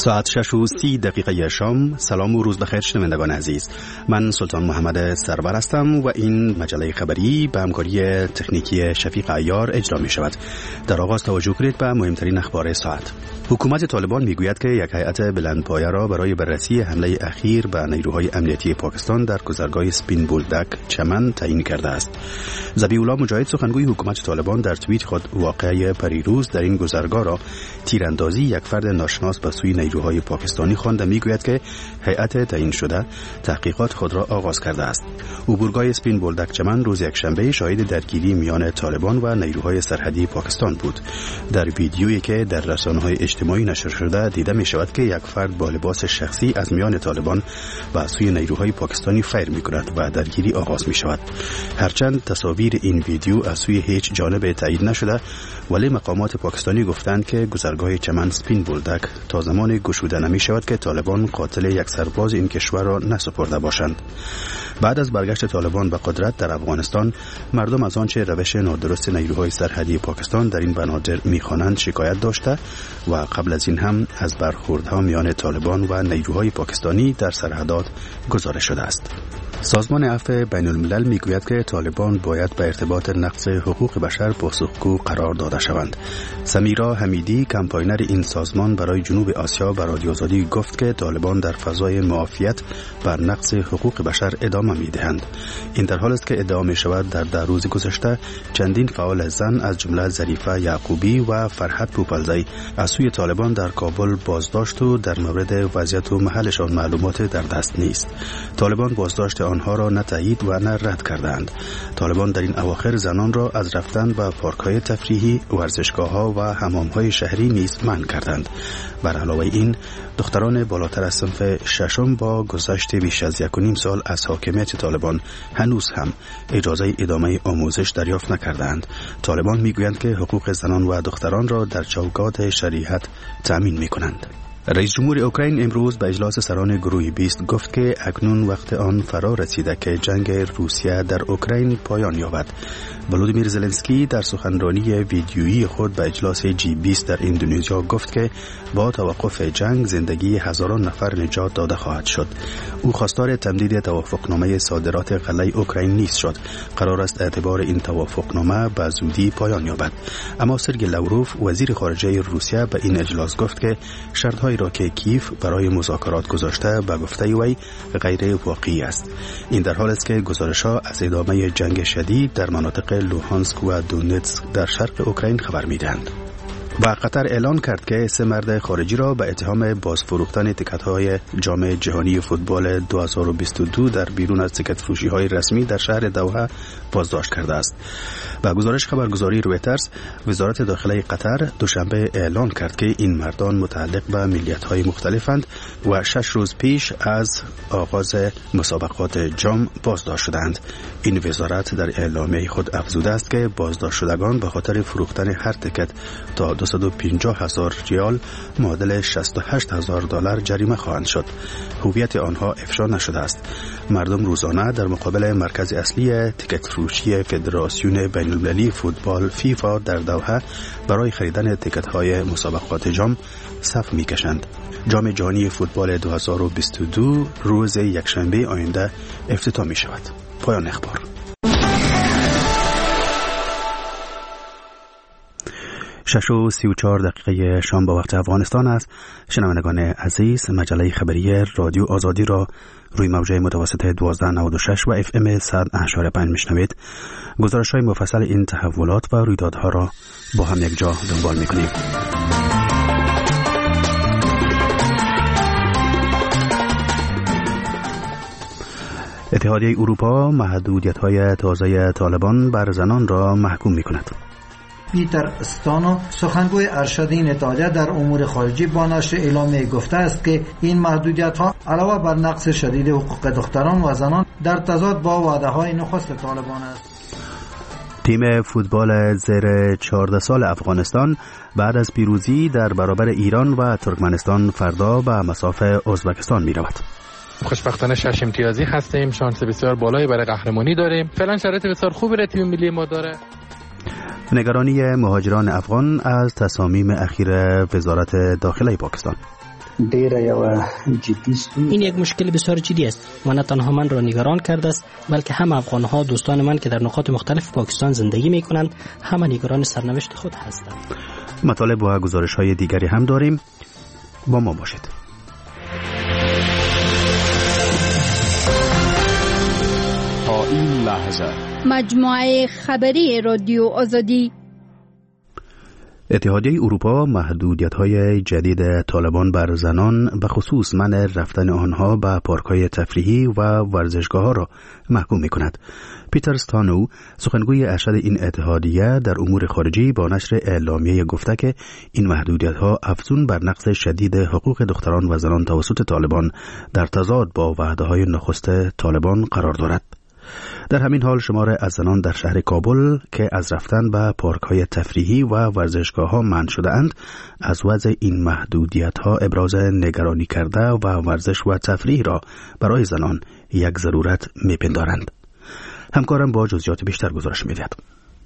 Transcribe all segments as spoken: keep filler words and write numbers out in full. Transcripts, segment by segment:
ساعت شش و سی دقیقه شام. سلام و روز بخیر شنوندگان عزیز، من سلطان محمد سرور هستم و این مجله خبری به همکاری تکنیکی شفیق عیار اجرا می شود. در آغاز توجه کنید به مهمترین اخبار ساعت. حکومت طالبان میگوید که یک هیئت بلندپایه را برای بررسی حمله اخیر به نیروهای امنیتی پاکستان در گذرگاه سپین بولدک چمن تعیین کرده است. ذبیح الله مجاهد سخنگوی حکومت طالبان در توییت خود واقعه پریروز در این گذرگاه را تیراندازی یک فرد ناشناس به سوی نیروهای پاکستانی خواند و میگوید که هیئت تعیین شده تحقیقات خود را آغاز کرده است. عبورگاه سپین بولدک چمن روز یکشنبه شاهد درگیری میان طالبان و نیروهای سرحدی پاکستان بود. در ویدیویی که در رسانه‌های اجتماعی نشر شده دیده می شود که یک فرد با لباس شخصی از میان طالبان و سوی نیروهای پاکستانی فیر می کند و درگیری آغاز می شود. هرچند تصاویر این ویدیو از سوی هیچ جانب تایید نشده، ولی مقامات پاکستانی گفتند که گذرگاه چمن سپین بولدک تا زمان گشوده نمی شود که طالبان قاتل یک سرباز این کشور را نسپرده باشند. بعد از برگشت طالبان به قدرت در افغانستان، مردم از آنچه روش نادرست نیروهای سرحدی پاکستان در این بنادر می‌خوانند شکایت داشته و قبل از این هم از برخوردها میان طالبان و نیروهای پاکستانی در سرحدات گزارش شده است. سازمان عفو بین الملل میگوید که طالبان باید به ارتباط نقض حقوق بشر پاسخگو قرار داده شوند. سمیرا حمیدی کمپاینر این سازمان برای جنوب آسیا به رادیو آزادی گفت که طالبان در فضای معافیت بر نقض حقوق بشر ادامه میدهند. این در حالی است که ادعا می شود در ده روز گذشته چندین فعال زن از جمله ظریفه یعقوبی و فرحت پوپلزی از سوی طالبان در کابل بازداشت و در مورد وضعیت و محلشان معلومات در دست نیست. طالبان بازداشت آنها را نه تایید و نه رد کردند. طالبان در این اواخر زنان را از رفتن به پارک‌های تفریحی، ورزشگاه‌ها و حمام‌های شهری نیز منع کردند. بر علاوه این، دختران بالاتر از صنف ششم با گذشت بیش از یک و نیم سال از حاکمیت طالبان هنوز هم اجازه ادامه آموزش دریافت نکردند. طالبان میگویند که حقوق زنان و دختران را در چوکات شریعت تأمین می‌کنند. رئیس جمهور اوکراین امروز به اجلاس سران گروه بیست گفت که اکنون وقت آن فرا رسیده که جنگ روسیه در اوکراین پایان یابد. ولودیمیر زلنسکی در سخنرانی ویدیویی خود به اجلاس جی بیست در اندونزیا گفت که با توقف جنگ زندگی هزاران نفر نجات داده خواهد شد. او خواستار تمدید توافقنامه صادرات غله اوکراین نیز شد. قرار است اعتبار این توافقنامه به زودی پایان یابد. اما سرگئی لاوروف وزیر خارجه روسیه به این اجلاس گفت که شرط‌های را که کیف برای مذاکرات گذاشته به گفته وی غیر واقعی است. این در حالی است که گزارش‌ها از ادامه جنگ شدید در مناطق لوهانسک و دونتسک در شرق اوکراین خبر می‌دهند. و قطر اعلان کرد که سه مرد خارجی را به اتهام بازفروختن تیکت‌های جام جهانی فوتبال دو هزار و بیست و دو در بیرون از تیکت فروشی‌های رسمی در شهر دوحه بازداشت کرده است. با گزارش خبرگزاری رویترز، وزارت داخله قطر دوشنبه اعلان کرد که این مردان متعلق به ملیت‌های مختلفند و شش روز پیش از آغاز مسابقات جام بازداشت شدند. این وزارت در اعلامیه خود افزوده است که بازداشت شدگان به خاطر فروختن هر تیکت تا دویست و پنجاه هزار ریال معادل شصت و هشت هزار دلار جریمه خواهند شد. هویت آنها افشا نشده است. مردم روزانه در مقابل مرکز اصلی تیکت فروشی فدراسیون بین المللی فوتبال فیفا در دوحه برای خریدن تیکت‌های مسابقات جام صف می‌کشند. جام جهانی فوتبال دو هزار و بیست و دو روز یکشنبه آینده افتتاح می‌شود. پایان اخبار. شش و سی و چهار دقیقه شام با وقت افغانستان است. شنوندگان عزیز، مجله خبری رادیو آزادی را روی موجه متوسط دوازده نود و شش و اف ام صد و هشت و پنج میشنوید. گزارش های مفصل این تحولات و رویدادها را با هم یک جا دنبال میکنیم. اتحادیه اروپا محدودیت‌های تازه طالبان بر زنان را محکوم می‌کند. پیتر استانو سخنگوی ارشد این اتحادیه در امور خارجی با نشر اعلامیه گفته است که این محدودیت‌ها علاوه بر نقض شدید حقوق دختران و زنان در تضاد با وعده‌های نخست طالبان است. تیم فوتبال زیر چهارده سال افغانستان بعد از پیروزی در برابر ایران و ترکمنستان فردا به مصاف ازبکستان می‌رود. خوشبختانه شش امتیازی هستیم، شانس بسیار بالایی برای قهرمانی داریم. فعلا شرایط بسیار خوبی برای تیم ملی ما داره. نگرانی مهاجران افغان از تصامیم اخیر وزارت داخله پاکستان. ډیره یو جدی است. این یک مشکل بسیار جدی است و نه تنها من را نگران کرده است بلکه هم افغان‌ها دوستان من که در نقاط مختلف پاکستان زندگی می‌کنند همه نگران سرنوشت خود هستند. مطالب و گزارش‌های دیگری هم داریم، با ما باشید. تا این لحظه مجموعه خبری رادیو آزادی. اتحادیه اروپا محدودیت‌های جدید طالبان بر زنان به خصوص منع رفتن آنها به پارک‌های تفریحی و ورزشگاه‌ها را محکوم می‌کند. پیتر ستانو، سخنگوی ارشد این اتحادیه، در امور خارجی با نشر اعلامیه گفته که این محدودیت‌ها افزون بر نقض شدید حقوق دختران و زنان توسط طالبان در تضاد با وعده‌های نخست طالبان قرار دارد. در همین حال شمار از زنان در شهر کابل که از رفتن به پارک‌های تفریحی و ورزشگاه‌ها منع شده‌اند از وضع این محدودیت‌ها ابراز نگرانی کرده و ورزش و تفریح را برای زنان یک ضرورت می‌پندارند. همکارم با جزئیات بیشتر گزارش می‌دهد.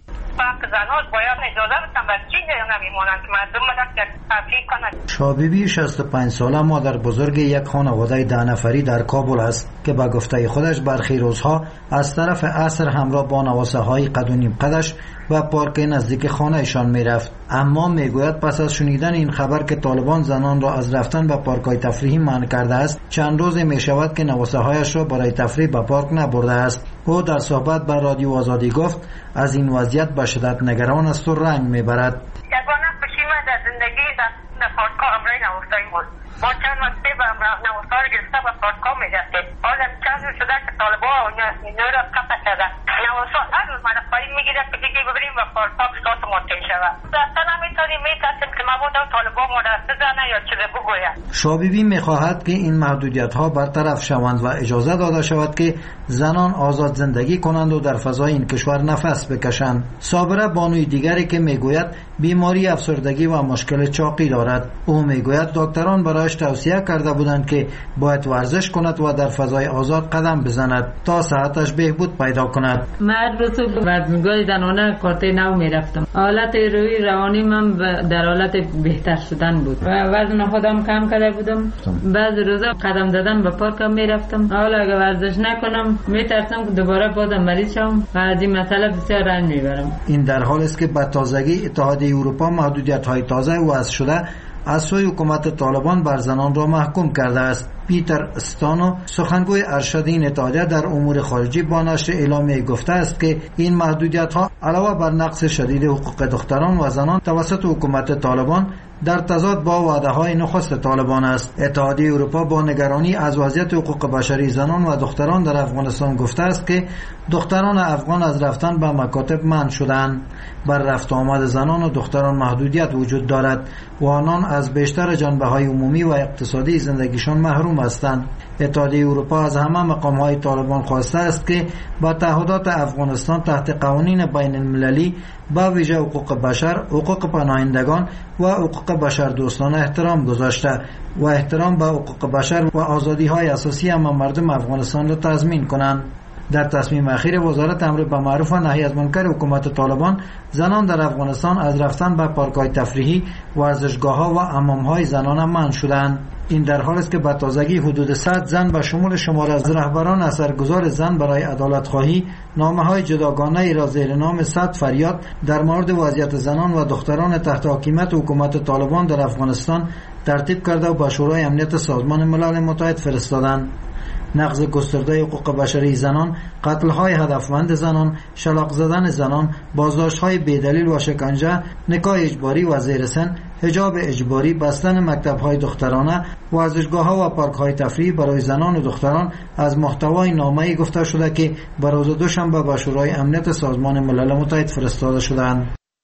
شابیبی شصت و پنج ساله مادر بزرگ یک خانواده ده نفری در کابل است که به گفته خودش برخی روزها از طرف عصر همراه با نواسه های قد و نیم قدش و پارک نزدیک خانهشان می رفت. اما می گوید پس از شنیدن این خبر که طالبان زنان را از رفتن به پارک های تفریحی منع کرده است چند روز می شود که نواسه هایش را برای تفریح به پارک نبرده است. او در صحبت با رادیو آزادی گفت از این وضعیت به شدت نگران است و رنج می برد. یگانه پشیمه در زندگی در پارک‌ها امرای نوستایی بود. ما چند وقتی به نوستا رو گرفته به پارک‌ها می‌رفتیم. حالا چند روز شده که طالبان اینو را قطع کرده. نوستا هر روز من پایین می‌گیره که دیگه ببریم و پارک‌ها بسات منتهی شود. اصلا نمی‌تونیم می‌ترسیم که مبادا طالبان ما را بزنه یا چیزی بگوید. شابیبی می‌خواهد که این محدودیت‌ها برطرف شوند و اجازه داده شود که زنان آزاد زندگی کنند و در فضای این کشور نفس بکشند. صابره بانوی دیگری که میگوید بیماری افسردگی و مشکل چاقی دارد. او میگوید دکتران برایش توصیه کرده بودند که باید ورزش کند و در فضای آزاد قدم بزند تا صحتش بهبود پیدا کند. من روز وزنگاه زنانه کارت نو میرفتم. حالت روحی روانی من در حالت بهتر شدن بود و وزن خودم کم کرده بودم. بعض روزا قدم زدن به پارکم میرفتم. حالا اگه ورزش نکنم میترسم که دوباره بازم مریض شم و از این مسئله بسیار رنج میبرم. این در حالی است که به تازگی اتحادیه اروپا محدودیت‌های تازه وضع شده از سوی حکومت طالبان بر زنان را محکوم کرده است. پیتر ستانو، سخنگوی ارشد این اتحادیه، در امور خارجی با نشر اعلامیه گفته است که این محدودیت‌ها علاوه بر نقض شدید حقوق دختران و زنان توسط حکومت طالبان در تضاد با وعده‌های نخست طالبان است. اتحادیه اروپا با نگرانی از وضعیت حقوق بشری زنان و دختران در افغانستان گفته است که دختران افغان از رفتن به مکاتب منع شدند. بر رفت آمد زنان و دختران محدودیت وجود دارد و آنان از بیشتر جنبه‌های عمومی و اقتصادی زندگیشان محروم هستند. اتحادیه اروپا از همه مقام‌های طالبان خواسته است که با تعهدات افغانستان تحت قوانین بین المللی با ویژه حقوق بشر، حقوق پناهندگان و حقوق بشر دوستانه احترام گذاشته و احترام به حقوق بشر و آزادی‌های اساسی همه مردم افغانستان را تضمین کنند. در تصمیم اخیر وزارت امر بالمعروف و نهی از منکر حکومت طالبان، زنان در افغانستان از رفتن به پارک‌های تفریحی، ورزشگاه‌ها و حمام‌های زنانه منع شدند. این در حالی است که به تازگی حدود صد زن به شمول شمار از رهبران اثرگذار زن برای عدالت خواهی نامه‌های جداگانه را زیر نام صد فریاد در مورد وضعیت زنان و دختران تحت حاکمیت حکومت طالبان در افغانستان ترتیب کرده و به شورای امنیت سازمان ملل متحد فرستادند. نقض گسترده حقوق بشری زنان، قتل‌های هدفمند زنان، شلاق زدن زنان، بازداشت‌های بی‌دلیل و شکنجه، نکاح اجباری و زیر سن، حجاب اجباری، بستن مکتب‌های دخترانه، ورزشگاه‌ها و پارک‌های تفریحی برای زنان و دختران از محتوای نامه‌ای گفته شده که بر روز دوشنبه به شورای امنیت سازمان ملل متحد فرستاده شدند.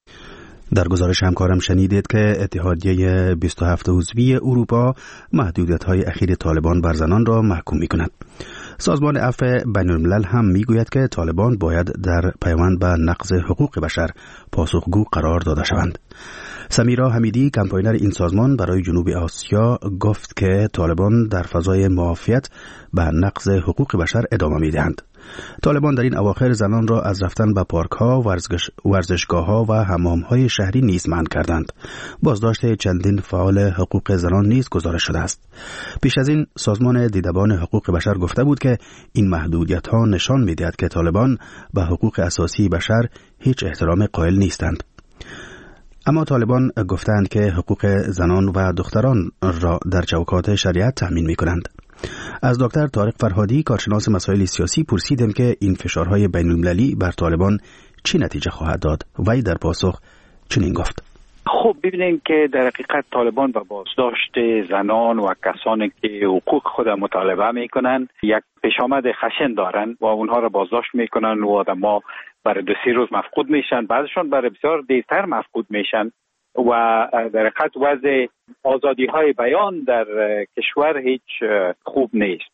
در گزارش همکارم شنیدید که اتحادیه بیست و هفت عضوی اروپا محدودیت‌های اخیر طالبان بر زنان را محکوم می‌کند. سازمان عفو بین‌الملل هم می‌گوید که طالبان باید در پیوند به نقض حقوق بشر پاسخگو قرار داده شوند. سمیرا حمیدی، کمپاینر این سازمان برای جنوب آسیا، گفت که طالبان در فضای معافیت به نقض حقوق بشر ادامه می‌دهند. طالبان در این اواخر زنان را از رفتن به پارک‌ها، ورزشگاه‌ها و حمام‌های شهری نیز منع کردند. بازداشت چندین فعال حقوق زنان نیز گزارش شده است. پیش از این سازمان دیدبان حقوق بشر گفته بود که این محدودیت‌ها نشان می‌دهد که طالبان به حقوق اساسی بشر هیچ احترام قائل نیستند. اما طالبان گفتند که حقوق زنان و دختران را در چوکات شریعت تضمین می‌کنند. از دکتر طارق فرهادی کارشناس مسائل سیاسی پرسیدم که این فشارهای بین‌المللی بر طالبان چی نتیجه خواهد داد. وی در پاسخ چنین گفت: خب ببینید که در حقیقت طالبان با بازداشت زنان و کسانی که حقوق خود مطالبه میکنن یک پیشامد خشن دارن و اونها را بازداشت میکنن و آدم‌ها برای دو سه روز مفقود میشن، بعضشان برای بسیار دیرتر مفقود میشن و در حقیقت وضع آزادی های بیان در کشور هیچ خوب نیست.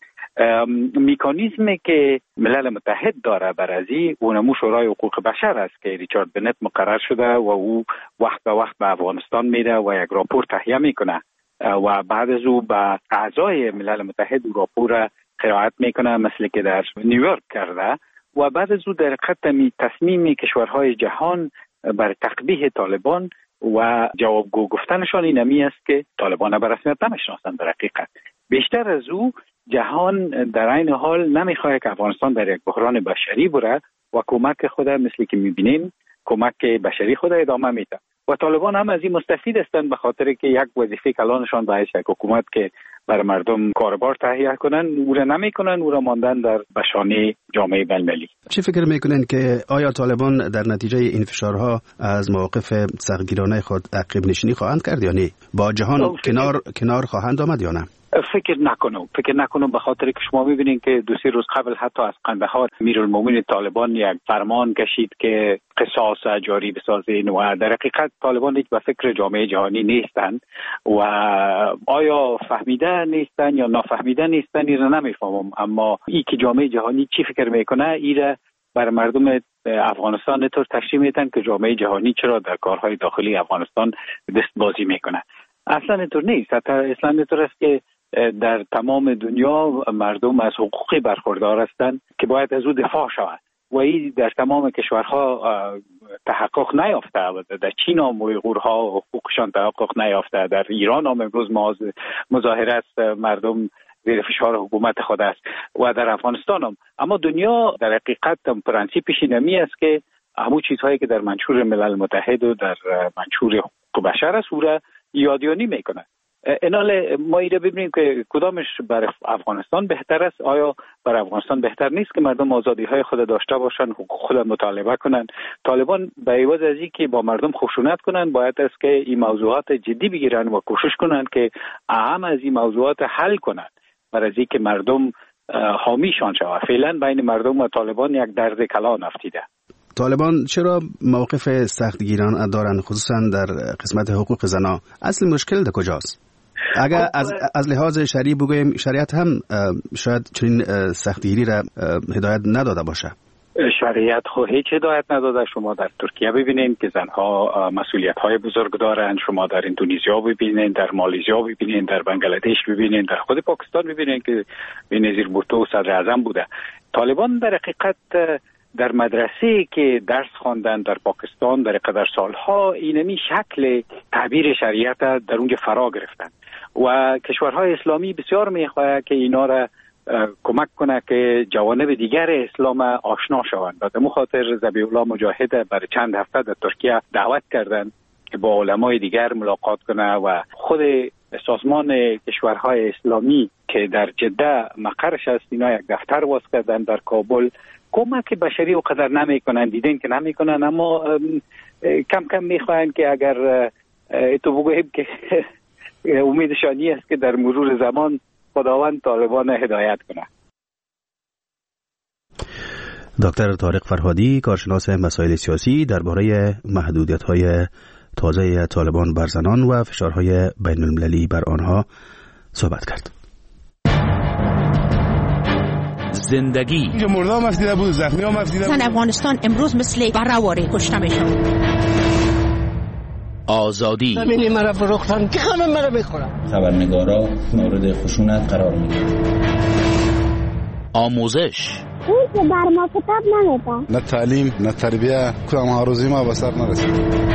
میکانیزمی که ملل متحد داره بر ازی اونمو شورای حقوق بشر است که ریچارد بنت مقرر شده و او وقت به وقت به افغانستان میره و یک راپور تهیه میکنه و بعد از او به اعضای ملل متحد او راپور قرائت میکنه، مثل که در نیویورک کرده و بعد از او در حقیقت تصمیم کشورهای جهان بر تقبیح طالبان و جوابگو گفتنشان اینمی است که طالبان به رسمیت نمیشناسند. در حقیقت بیشتر از او جهان در این حال نمیخواد که افغانستان در یک بحران بشری بره و کمک خود مثل که میبینیم کمک بشری خود ادامه میده و طالبان هم از این مستفید هستند به خاطر که یک وظیفه کلانشان باید یک حکومت که بر مردم کاربار تهیه کنن او را نمیکنن، او را ماندن در بشانه جامعه بین‌المللی. چی فکر میکنن که آیا طالبان در نتیجه این فشارها از مواقف سختگیرانه خود عقب نشینی خواهند کرد یا نه؟ با جهان کنار کنار خواهند آمد یا نه؟ فکر نکنم فکر نکنم به خاطر که شما میبینید که دو سه روز قبل حتی از قندهار امیرالمومنین طالبان یک فرمان کشید که قصاص جاری بسازین و در حقیقت طالبان هیچ به فکر جامعه جهانی نیستند و آیا فهمیده نیستن یا نافهمیده نیستن این را نمیفهمم، اما این که جامعه جهانی چی فکر میکنه ایره بر مردم افغانستان طور تشریح میدن که جامعه جهانی چرا در کارهای داخلی افغانستان دست بازی میکنه. اصلا اینطور نیست. حتی اصلا اینطور است که در تمام دنیا مردم از حقوقی برخوردار هستند که باید از او دفاع شود و این در تمام کشورها تحقق نیافته. در چین هم اویغورها حقوقشان تحقق نیافته، در ایران هم امروز مظاهره است، مردم زیر فشار حکومت خود است و در افغانستان هم. اما دنیا در حقیقت پرنسیپش اینمی است که همون چیزهایی که در منشور ملل متحد و در منشور حقوق بشر است او را یادیانی میکنه. اینال ما ایره ببینیم که کدامش برای افغانستان بهتر است. آیا برای افغانستان بهتر نیست که مردم آزادی های خود داشته باشن، حقوق خود مطالبه کنن؟ طالبان به عوض از اینکه با مردم خشونت کنن باید است که این موضوعات جدی بگیرن و کوشش کنن که اهم از این موضوعات حل کنن برای از اینکه مردم حامیشان شود. فعلا بین مردم و طالبان یک درد کلان افتیده. طالبان چرا موقف سختگیران دارند خصوصا در قسمت حقوق زنا؟ اصل مشکل در کجاست؟ اگر از از لحاظ شرعی بگوییم شریعت هم شاید چنین سختگیری را هدایت نداده باشه. شریعت خو هیچ هدایت نداده. شما در ترکیه ببینید که زنها مسئولیت های بزرگ دارند، شما در اندونزیا ببینید، در مالزیا ببینید، در بنگلادش ببینید، در خود پاکستان ببینید که بنظیر بوتو صدر اعظم بوده. طالبان در حقیقت در مدرسه که درس خواندن در پاکستان در قدر سالها اینمی شکل تعبیر شریعت در اونجا فرا گرفتن و کشورهای اسلامی بسیار میخواهد که اینا را کمک کنه که جوانب دیگر اسلام آشنا شوند. در مو خاطر ذبیح الله مجاهد برای چند هفته در ترکیه دعوت کردن که با علمای دیگر ملاقات کنه و خود سازمان کشورهای اسلامی که در جده مقرش است اینا یک دفتر باز کردن در کابل. کمک بشری و قدر نمی کنن، دیدن که نمی کنن، اما کم کم می خواهند که اگر تو بگوییم که امیدشانی است که در مرور زمان خداوند طالبان هدایت کنه. دکتر طارق فرهادی کارشناس مسائل سیاسی درباره محدودیت‌های تازه طالبان بر زنان و فشارهای بین‌المللی بر آنها صحبت کرد. زندگی اینجا مرده هم افدیده بود، زخمی هم افدیده بود. زن افغانستان امروز مثل برهواری کشته میشن. آزادی ببینی مرا فروختن که همه مرا بخورن. خبرنگارا مورد خشونت قرار میگیرن. آموزش اون که بر ما کتاب نمیده. نه تعلیم نه تربیه، کدام آرزوی ما به سر نرسید.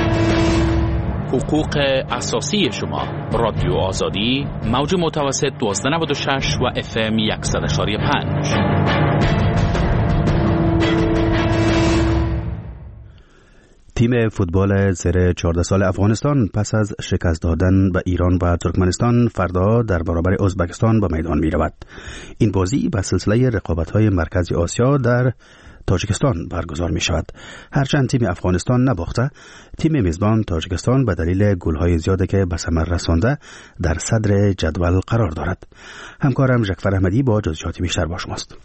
حقوق اساسی شما. رادیو آزادی، موج متوسط دوازده نود و شش و اف ام صد و پنج. تیم فوتبال زیر چهارده سال افغانستان پس از شکست دادن به ایران و ترکمنستان فردا در برابر ازبکستان به میدان می رود. این بازی به سلسله رقابت‌های مرکزی آسیا در تاجیکستان برگزار می شود. هرچند تیم افغانستان نباخته، تیم میزبان تاجیکستان به دلیل گل‌های زیادی که به ثمر رسانده در صدر جدول قرار دارد. همکارم ژکفر احمدی با جزئیات بیشتر با شماست.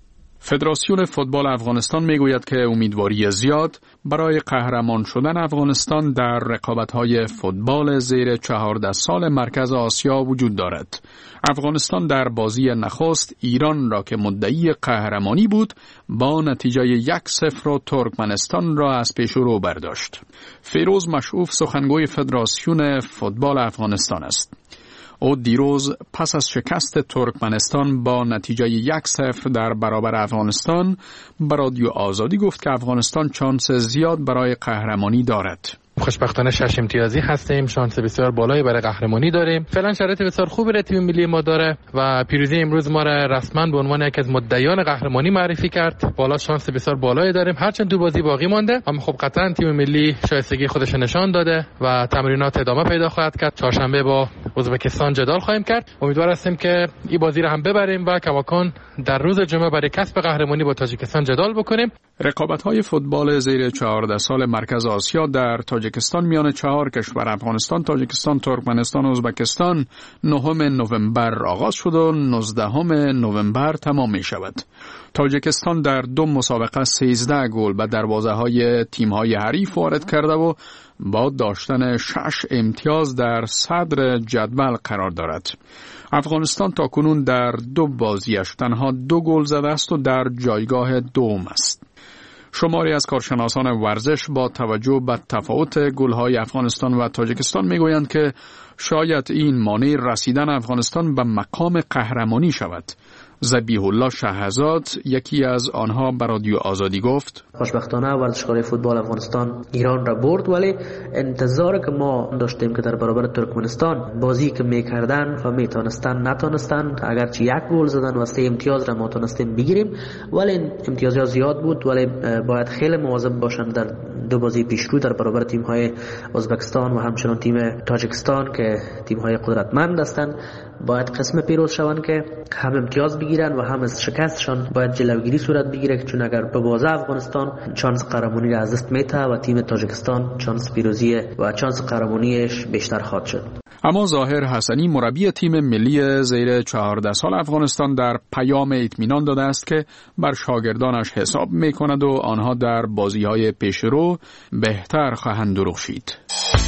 فدراسیون فوتبال افغانستان میگوید که امیدواری زیاد برای قهرمان شدن افغانستان در رقابت‌های فوتبال زیر چهارده سال مرکز آسیا وجود دارد. افغانستان در بازی نخست ایران را که مدعی قهرمانی بود با نتیجه یک صفر و ترکمنستان را از پیش رو برداشت. فیروز مشعوف سخنگوی فدراسیون فوتبال افغانستان است. او دیروز پس از شکست ترکمنستان با نتیجه یک صفر در برابر افغانستان به رادیو آزادی گفت که افغانستان شانس زیاد برای قهرمانی دارد. خوشبختانه شش امتیازی هستیم، شانس بسیار بالایی برای قهرمانی داریم. فعلا شرایط بسیار خوبی برای تیم ملی ما داره و پیروزی امروز ما را رسما به عنوان یکی از مدعیان قهرمانی معرفی کرد. بالا شانس بسیار بالایی داریم، هرچند تو بازی باقی مانده، اما خب قطعا تیم ملی شایستگی خودش نشان داده و تمرینات ادامه پیدا خواهد کرد. چهارشنبه با ازبکستان جدال خواهیم کرد. امیدوار هستیم که این بازی را هم ببریم و کماکان در روز جمعه برای کسب قهرمانی با تاجیکستان جدال بکنیم. رقابت‌های فوتبال زیر چهارده سال مرکز آسیا در تاجیکستان میان چهار کشور افغانستان، تاجیکستان، ترکمنستان و ازبکستان نهم نوامبر آغاز شد و نوزدهم نوامبر تمام می شود. تاجیکستان در دو مسابقه سیزده گل به دروازه‌های تیم‌های حریف وارد کرده و با داشتن شش امتیاز در صدر جدول قرار دارد. افغانستان تاکنون در دو بازیش تنها دو گل زده است و در جایگاه دوم است. شماری از کارشناسان ورزش با توجه به تفاوت گل‌های افغانستان و تاجیکستان میگویند که شاید این مانع رسیدن افغانستان به مقام قهرمانی شود. ذبیح الله شهزاد یکی از آنها به رادیو آزادی گفت: خوشبختانه ورزشکارای فوتبال افغانستان ایران را برد، ولی انتظار که ما داشتیم که در برابر ترکمنستان بازی که میکردن و میتونستن نتونستن، اگرچه یک گل زدن و سه امتیاز را ما تونستیم بگیریم، ولی امتیازها زیاد بود. ولی باید خیلی مواظب باشند در دو بازی پیشرو در برابر تیم‌های ازبکستان و همچنان تیم تاجیکستان که تیم‌های قدرتمند هستند. باید قسم پیروز شوند که هم امتیاز بگیرن و هم از شکستشان باید جلوگیری صورت بگیره، چون اگر ببازه افغانستان شانس قهرمانی را از دست میده و تیم تاجیکستان شانس پیروزی و شانس قهرمانیش بیشتر خواهد شد. اما ظاهر حسنی مربی تیم ملی زیر چهارده سال افغانستان در پیام اطمینان داده است که بر شاگردانش حساب میکند و آنها در بازی‌های پیشرو بهتر خواهند درخشید.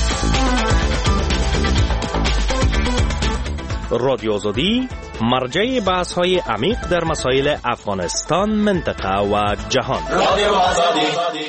رادیو آزادی مرجع بحث‌های عمیق در مسائل افغانستان، منطقه و جهان. رادیو آزادی.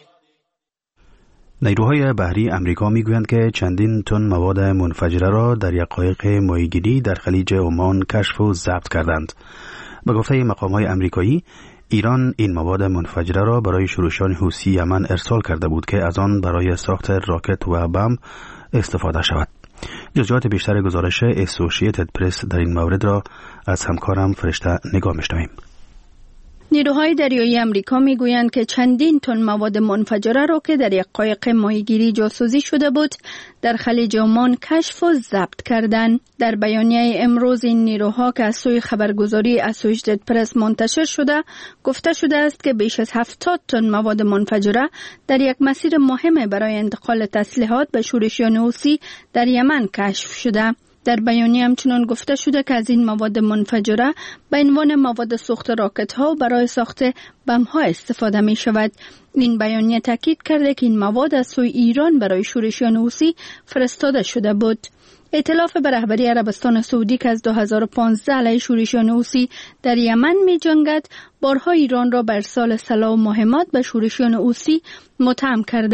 نیروهای بحری امریکا میگویند که چندین تن مواد منفجره را در یک قایق ماهیگیری در خلیج عمان کشف و ضبط کردند. به گفته مقام‌های امریکایی، ایران این مواد منفجره را برای شورشیان حوثی یمن ارسال کرده بود که از آن برای ساخت راکت و بمب استفاده شود. جزئیات بیشتر گزارش اسوسییتد پرس در این مورد را از همکارم فرشته نگاه می‌شنویم. نیروهای دریایی امریکا میگویند که چندین تن مواد منفجره را که در یک قایق ماهیگیری جاسوسی شده بود در خلیج عمان کشف و ضبط کردند. در بیانیه امروز این نیروها که از سوی خبرگزاری اسوسییتد پرس منتشر شده گفته شده است که بیش از هفتاد تن مواد منفجره در یک مسیر مهم برای انتقال تسلیحات به شورشیان حوثی در یمن کشف شده. در بیانیه همچنان گفته شده که از این مواد منفجره به عنوان مواد سوخت راکت ها برای ساخت بم ها استفاده می شود. این بیانیه تاکید کرده که این مواد از سوی ایران برای شورشیان حوثی فرستاده شده بود. ائتلاف به رهبری عربستان سعودی که از دو هزار و پانزده علیه شورشیان حوثی در یمن می جنگد، بارها ایران را بر ارسال سلاح و مهمات به شورشیان حوثی متهم کرده.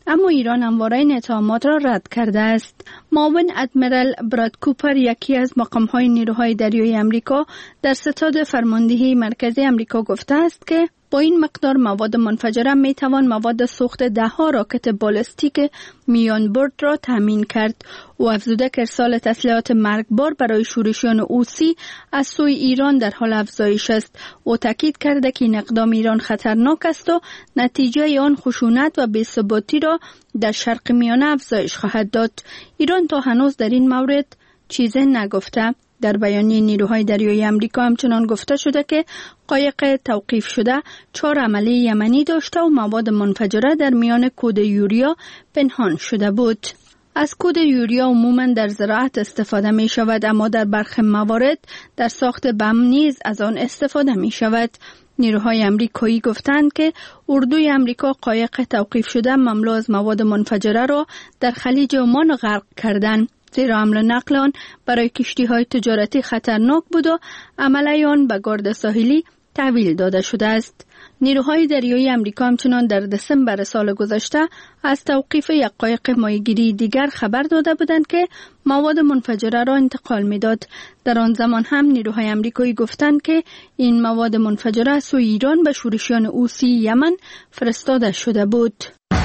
اما ایران همواره این اتهامات را رد کرده است. معاون ادمیرال براد کوپر، یکی از مقام‌های نیروهای دریایی آمریکا، در ستاد فرماندهی مرکزی آمریکا گفته است که با این مقدار مواد منفجره می توان مواد سوخت ده ها راکت بالستیک میان برد را تامین کرد و افزوده که ارسال تسلیحات مرگبار برای شورشیان حوثی از سوی ایران در حال افزایش است و تاکید کرده که این اقدام ایران خطرناک است و نتیجه آن خشونت و بی‌ثباتی را در شرق میانه افزایش خواهد داد. ایران تا هنوز در این مورد چیزی نگفته. در بیانیه نیروهای دریایی آمریکا همچنان گفته شده که قایق توقیف شده چهار عمله یمنی داشته و مواد منفجره در میان کود یوریا پنهان شده بود. از کود یوریا عموما در زراعت استفاده می شود، اما در برخی موارد در ساخت بم نیز از آن استفاده می شود. نیروهای آمریکایی گفتند که اردوی آمریکا قایق توقیف شده مملو از مواد منفجره را در خلیج عمان غرق کردند، زیرا حمل و نقل آن برای کشتی‌های تجارتی خطرناک بود و عمله آن به گارد ساحلی تحویل داده شده است. نیروهای دریایی آمریکا همچنان در دسامبر سال گذشته از توقیف یک قایق ماهیگیری دیگر خبر داده بودند که مواد منفجره را انتقال می‌داد. در آن زمان هم نیروهای آمریکایی گفتند که این مواد منفجره از سوی ایران به شورشیان حوثی یمن فرستاده شده بود.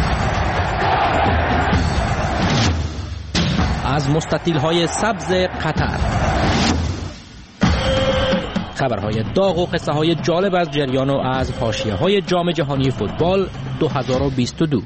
از مستطیل‌های سبز قطر، خبرهای داغ و قصه‌های جالب از جریان و از حاشیه‌های جام جهانی فوتبال دو هزار و بیست و دو.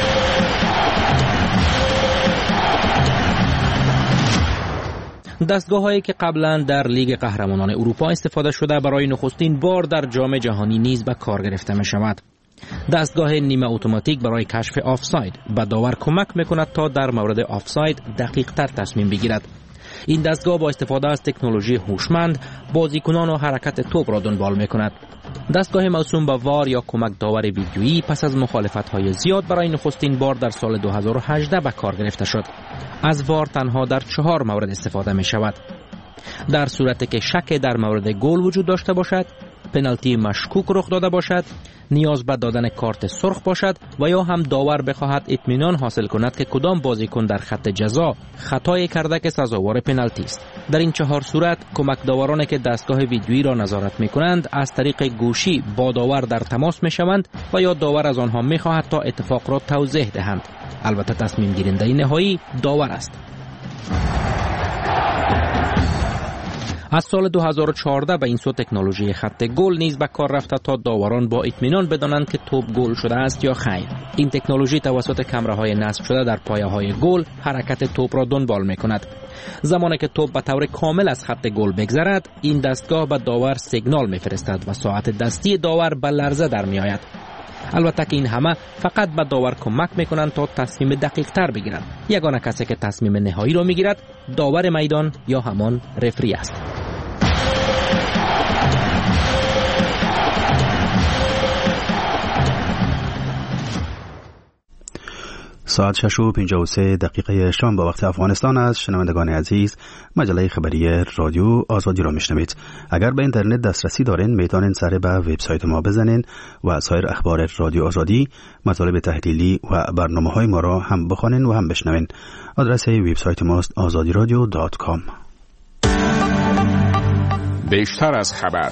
دستگاه‌هایی که قبلا در لیگ قهرمانان اروپا استفاده شده برای نخستین بار در جام جهانی نیز به کار گرفته می‌شود. دستگاه نیمه اتوماتیک برای کشف آفساید به داور کمک می‌کند تا در مورد آفساید دقیق‌تر تصمیم بگیرد. این دستگاه با استفاده از تکنولوژی هوشمند بازیکنان و حرکت توپ را دنبال می‌کند. دستگاه موسوم به وار یا کمک داور ویدیویی پس از مخالفت‌های زیاد برای نخستین بار در سال دو هزار و هجده به کار گرفته شد. از وار تنها در چهار مورد استفاده می‌شود: در صورتی که شک در مورد گل وجود داشته باشد، پنالتی مشکوک رخ داده باشد، نیاز به دادن کارت سرخ باشد و یا هم داور بخواهد اطمینان حاصل کند که کدام بازیکن در خط جزا خطایی کرده که سزاوار پنالتی است. در این چهار صورت کمک داورانی که دستگاه ویدیویی را نظارت می کنند از طریق گوشی با داور در تماس می شوند و یا داور از آنها می خواهد تا اتفاق را توضیح دهند. البته تصمیم گیرنده نهایی داور است. از سال دو هزار و چهارده به این سو تکنولوژی خط گل نیز به کار رفته تا داوران با اطمینان بدانند که توپ گل شده است یا خیر. این تکنولوژی توسط کامراهای نصب شده در پایه‌های گل حرکت توپ را دنبال می‌کند. زمانی که توپ به طور کامل از خط گل بگذرد، این دستگاه به داور سیگنال می‌فرستد و ساعت دستی داور به لرزه در می‌آید. البته که این همه فقط به داور کمک می‌کنند تا تصمیم دقیق‌تر بگیرد. یگانه کسی که تصمیم نهایی را می‌گیرد داور میدان یا همان رفری است. ساعت شش و پنجاه و سه دقیقه شام با وقت افغانستان است. شنوندگان عزیز، مجله خبری رادیو آزادی را میشنوید. اگر به اینترنت دسترسی دارین میتونین سر به وبسایت ما بزنین و سایر اخبار رادیو آزادی، مطالب تحلیلی و برنامه‌های ما را هم بخوانین و هم بشنوین. آدرس وبسایت ماست آزادی رادیو دات کام. بیشتر از خبر.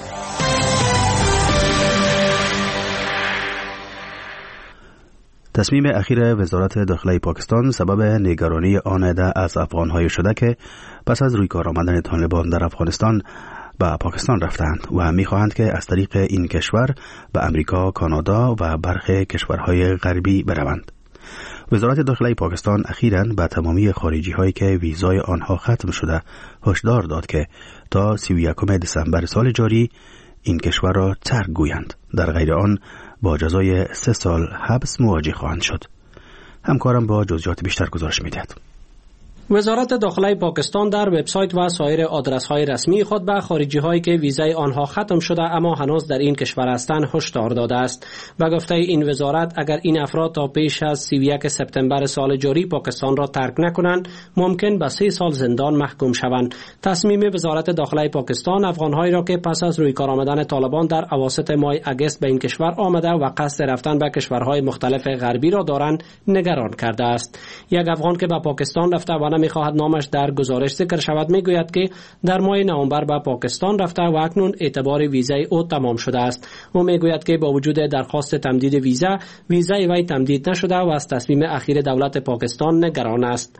تصمیم اخیر وزارت داخلی پاکستان سبب نگرانی آن عده از افغان‌های شده که پس از روی کار آمدن طالبان در افغانستان به پاکستان رفتند و می‌خواهند که از طریق این کشور به امریکا، کانادا و برخی کشورهای غربی بروند. وزارت داخلی پاکستان اخیراً به تمامی خارجی‌هایی که ویزای آنها ختم شده هشدار داد که تا سی و یکم دسامبر سال جاری این کشور را ترک گویند، در غیر آن با جزای سه سال حبس مواجه خواهند شد. همکارم با جزئیات بیشتر گزارش می‌دهد. وزارت داخله پاکستان در وبسایت و سایر آدرس‌های رسمی خود به خارجی‌هایی که ویزای آنها ختم شده اما هنوز در این کشور هستند هشدار داده است. و گفته این وزارت اگر این افراد تا پیش از سی و یک سپتامبر سال جاری پاکستان را ترک نکنند ممکن به سه سال زندان محکوم شوند. تصمیم وزارت داخله پاکستان افغان‌هایی را که پس از روی کار آمدن طالبان در اواسط ماه اگست به این کشور آمده و قصد رفتن به کشورهای مختلف غربی را دارند نگران کرده است. یک افغان که به پاکستان رفته و نمی‌خواهد نامش در گزارش ذکر شود میگوید که در ماه نوامبر به پاکستان رفته و اکنون اعتبار ویزای او تمام شده است. او میگوید که با وجود درخواست تمدید ویزا ویزای وی تمدید نشده و از تصمیم اخیر دولت پاکستان نگران است.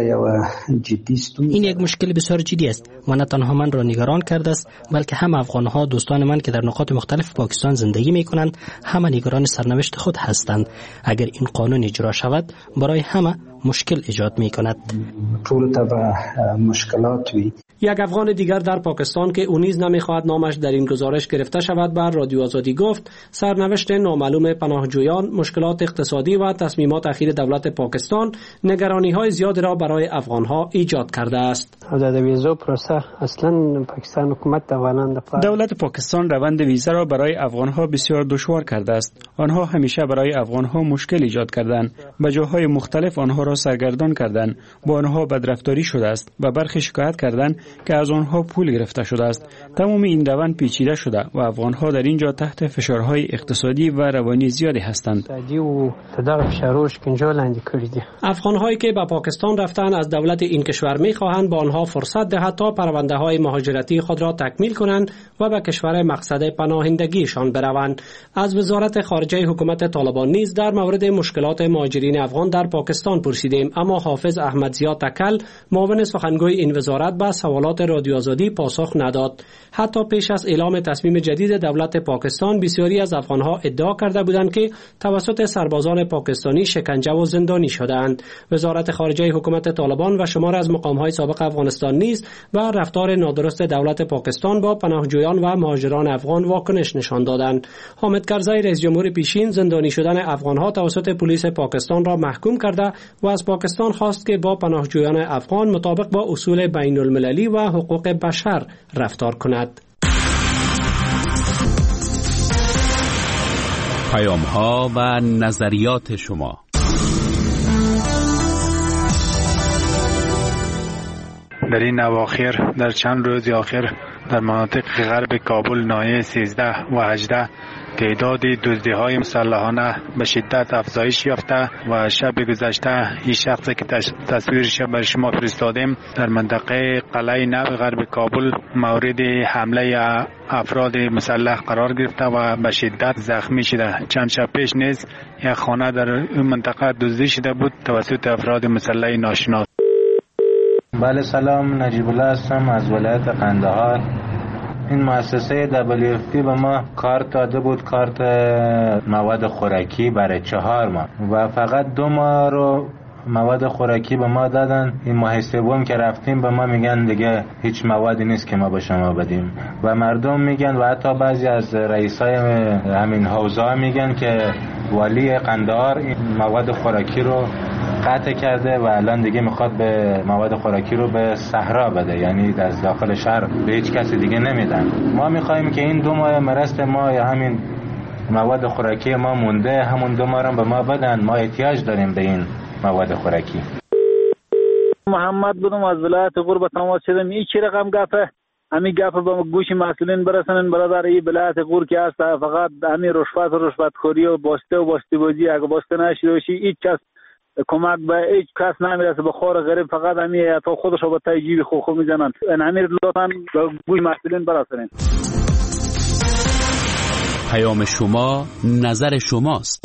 این یک مشکل بسیار جدی است و نه تنها من را نگران کرده است بلکه هم افغان‌ها دوستان من که در نقاط مختلف پاکستان زندگی می‌کنند همه نگران سرنوشت خود هستند. اگر این قانون اجرا شود برای همه مشکل ایجاد می‌کند. طول تبع مشکلات وی. یک افغان دیگر در پاکستان که او نیز نمی‌خواهد نامش در این گزارش گرفته شود بر رادیو آزادی گفت سرنوشت نامعلوم پناهجویان، مشکلات اقتصادی و تصمیمات اخیر دولت پاکستان نگرانی‌های زیاد را برای افغان‌ها ایجاد کرده است. اصلا پاکستان حکومت دولت پاکستان روند ویزا را برای افغان‌ها بسیار دشوار کرده است. آنها همیشه برای افغان‌ها مشکل ایجاد کردند. به جاهای مختلف آنها را سرگردان کردند. با آنها بدرفتاری شده است و برخی شکایت کردند که از آنها پول گرفته شده است. تمام این روند پیچیده شده و افغان‌ها در اینجا تحت فشارهای اقتصادی و روانی زیادی هستند. افغان‌هایی که به پاکستان رفتند از دولت این کشور می‌خواهند با آنها فرصت دهد تا پرونده‌های مهاجرتی خود را تکمیل کنند و به کشور مقصد پناهندگیشان بروند. از وزارت خارجه حکومت طالبان نیز در مورد مشکلات مهاجرین افغان در پاکستان پرسیدیم اما حافظ احمدزیا تکل معاون سخنگوی این وزارت به سوالات رادیو آزادی پاسخ نداد. حتی پیش از اعلام تصمیم جدید دولت پاکستان بسیاری از افغانها ادعا کرده بودند که توسط سربازان پاکستانی شکنجه و زندانی شدند. وزارت خارجه حکومت طالبان و شمار از مقام‌های سابق افغانستان نیز و رفتار نادرست دولت پاکستان با پناهجویان و مهاجران افغان واکنش نشان دادند. حامد کرزی رئیس جمهور پیشین زندانی شدن افغانها توسط پلیس پاکستان را محکوم کرده و از پاکستان خواست که با پناهجویان افغان مطابق با اصول بین المللی و حقوق بشر رفتار کند. پیام‌ها و نظریات شما. در این اواخر در چند روز اخیر در مناطق غرب کابل ناحیه سیزده و هجده تعداد دزدی‌های مسلحانه به شدت افزایش یافته و شب گذشته این شخصی که تصویرش بر شما فرستادیم در منطقه قلعه نو غرب کابل مورد حمله افراد مسلح قرار گرفته و به شدت زخمی شده. چند شب پیش نیز یک خانه در این منطقه دزدی شده بود توسط افراد مسلح ناشناس. بله سلام، نجیب الله هستم از ولایت قندهار. این مؤسسه دبلیو اف پی به ما کارت داده بود، کارت مواد خوراکی برای چهار ماه و فقط دو ماه رو مواد خوراکی به ما دادن. این ماه سوم که رفتیم به ما میگن دیگه هیچ موادی نیست که ما به شما بدیم و مردم میگن و حتی بعضی از رئیسای همین حوزه میگن که والی قندهار این مواد خوراکی رو قطع کرده و الان دیگه میخواد به مواد خوراکی رو به صحرا بده، یعنی از داخل شهر به هیچ کسی دیگه نمیدن. ما میخوایم که این دو ماه مرست ما یا همین مواد خوراکی ما مونده همون دو ماه رو به ما بدن، ما احتیاج داریم به این مواد خوراکی. محمد بودم از ولایت غور تماس شدم. این چه رقم گپه؟ همین گپ به گوش مسئولین برسونن برادر. این ولایت غور که هست فقط همین رشوت و رشوتخوری و باسته و باسته بازی، اگه باسته نشده باشی هیچ کس کمک به هیچ کس نمیرسه. به خور غریب فقط همین تا خودش رو به تای جیب خو خو میزنن. همین لطفاً به گوش مسئولین برسونن. پیام شما نظر شماست.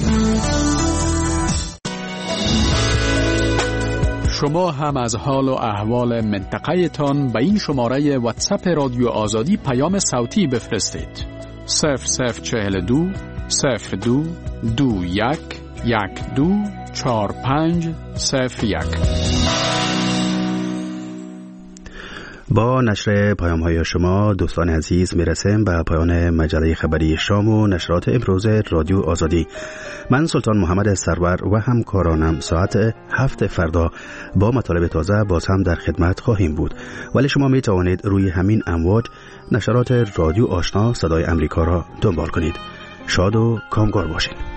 شما هم از حال و احوال منطقه تان به این شماره واتساپ رادیو آزادی پیام صوتی بفرستید. صفر صفر چهل دو صفر دو دو یک یک دو چهار پنج صفر یک. با نشر پیام های شما دوستان عزیز میرسیم به پایان مجله خبری شام و نشرات امروز رادیو آزادی. من سلطان محمد سرور و همکارانم ساعت هفت فردا با مطالب تازه باز هم در خدمت خواهیم بود، ولی شما می توانید روی همین امواج نشرات رادیو آشنا صدای امریکا را دنبال کنید. شاد و کامگار باشید.